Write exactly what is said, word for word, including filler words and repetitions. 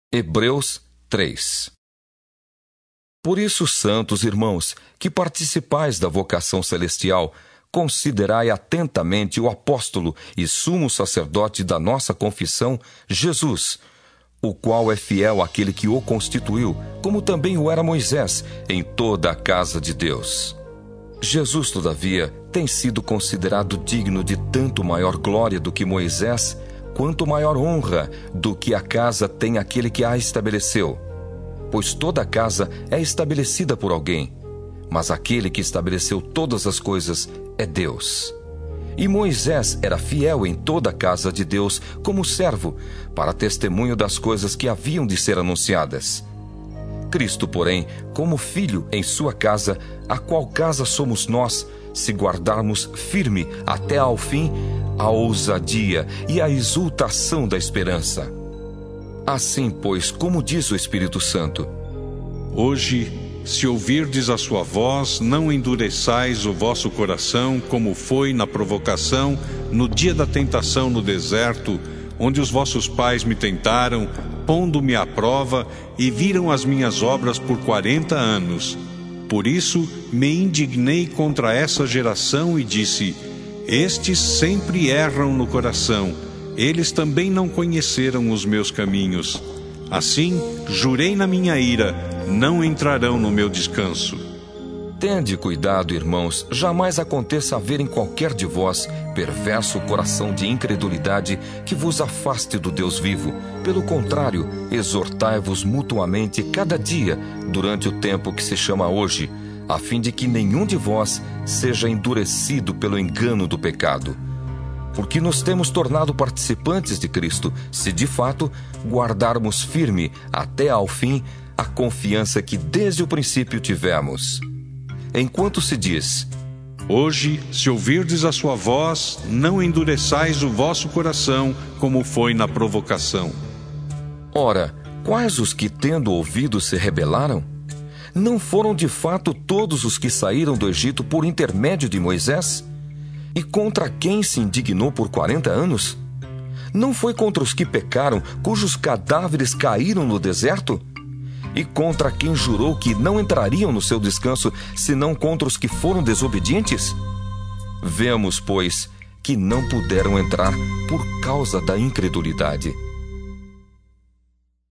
Hebreus três. Por isso, santos irmãos, que participais da vocação celestial, considerai atentamente o apóstolo e sumo sacerdote da nossa confissão, Jesus, o qual é fiel àquele que o constituiu, como também o era Moisés, em toda a casa de Deus. Jesus, todavia, tem sido considerado digno de tanto maior glória do que Moisés, quanto maior honra do que a casa tem aquele que a estabeleceu. Pois toda a casa é estabelecida por alguém, mas aquele que estabeleceu todas as coisas é Deus. E Moisés era fiel em toda a casa de Deus como servo, para testemunho das coisas que haviam de ser anunciadas. Cristo, porém, como filho em sua casa, a qual casa somos nós, se guardarmos firme até ao fim a ousadia e a exultação da esperança. Assim, pois, como diz o Espírito Santo: Hoje, se ouvirdes a sua voz, não endureçais o vosso coração, como foi na provocação, no dia da tentação no deserto, onde os vossos pais me tentaram, pondo-me à prova, e viram as minhas obras por quarenta anos. Por isso me indignei contra essa geração e disse: Estes sempre erram no coração, eles também não conheceram os meus caminhos. Assim, jurei na minha ira, não entrarão no meu descanso. Tende cuidado, irmãos, jamais aconteça haver em qualquer de vós perverso coração de incredulidade que vos afaste do Deus vivo. Pelo contrário, exortai-vos mutuamente cada dia, durante o tempo que se chama hoje, a fim de que nenhum de vós seja endurecido pelo engano do pecado. Porque nos temos tornado participantes de Cristo, se de fato guardarmos firme até ao fim a confiança que desde o princípio tivemos. Enquanto se diz: Hoje, se ouvirdes a sua voz, não endureçais o vosso coração, como foi na provocação. Ora, quais os que, tendo ouvido, se rebelaram? Não foram de fato todos os que saíram do Egito por intermédio de Moisés? E contra quem se indignou por quarenta anos? Não foi contra os que pecaram, cujos cadáveres caíram no deserto? E contra quem jurou que não entrariam no seu descanso, senão contra os que foram desobedientes? Vemos, pois, que não puderam entrar por causa da incredulidade.